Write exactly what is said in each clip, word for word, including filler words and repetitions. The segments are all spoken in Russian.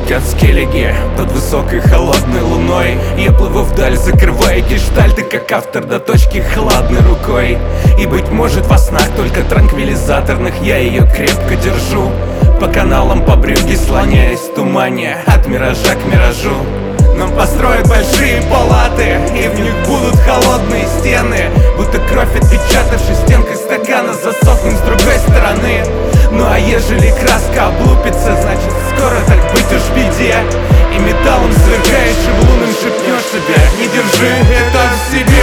летят скеллиги под высокой холодной луной. Я плыву вдаль, закрывая гештальты, как автор до точки хладной рукой. И быть может во снах только транквилизаторных я ее крепко держу. По каналам, по брюге слоняясь в тумане, от миража к миражу. Нам построят большие палаты, и в них будут холодные стены, будто кровь, отпечатавшись стенкой стакана, засохнет с другой стороны. Ну а ежели краска облупится, значит скоро так быть уж в беде. И металлом сверкающим лунным шепнешь себе: не держи это в себе.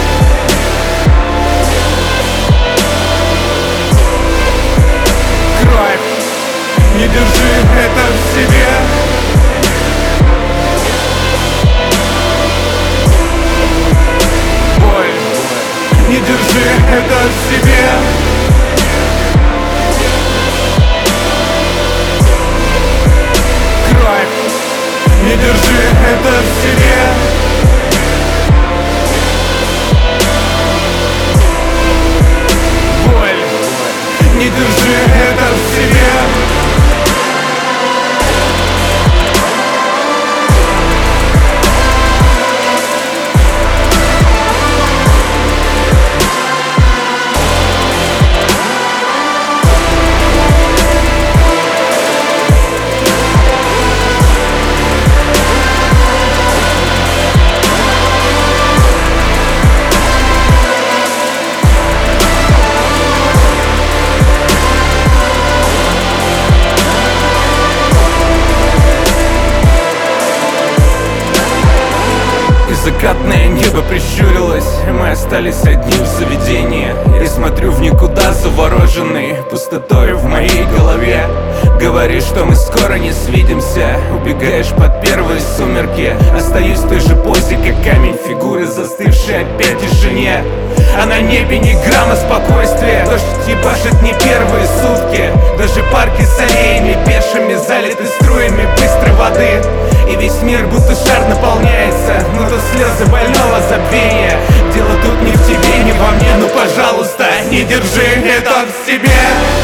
Кровь, не держи это в себе. Не держи это в себе. Кровь, не держи это в себе. Боль, не держи это в себе. Закатное небо прищурилось, мы остались одни в заведении. И смотрю в никуда, завороженный пустотой в моей голове. Говоришь, что мы скоро не свидимся, убегаешь под первые сумерки. Остаюсь в той же позе, как камень, фигуры застывшие опять в тишине. А на небе ни грамма спокойствия, дождь ебашит не первые сутки. Даже парки с аллеями пешими залиты струями быстрой воды. И весь мир будто шар наполняется, но то слезы больного забвения. Дело тут не в тебе, не во мне, ну пожалуйста, не держи это в себе.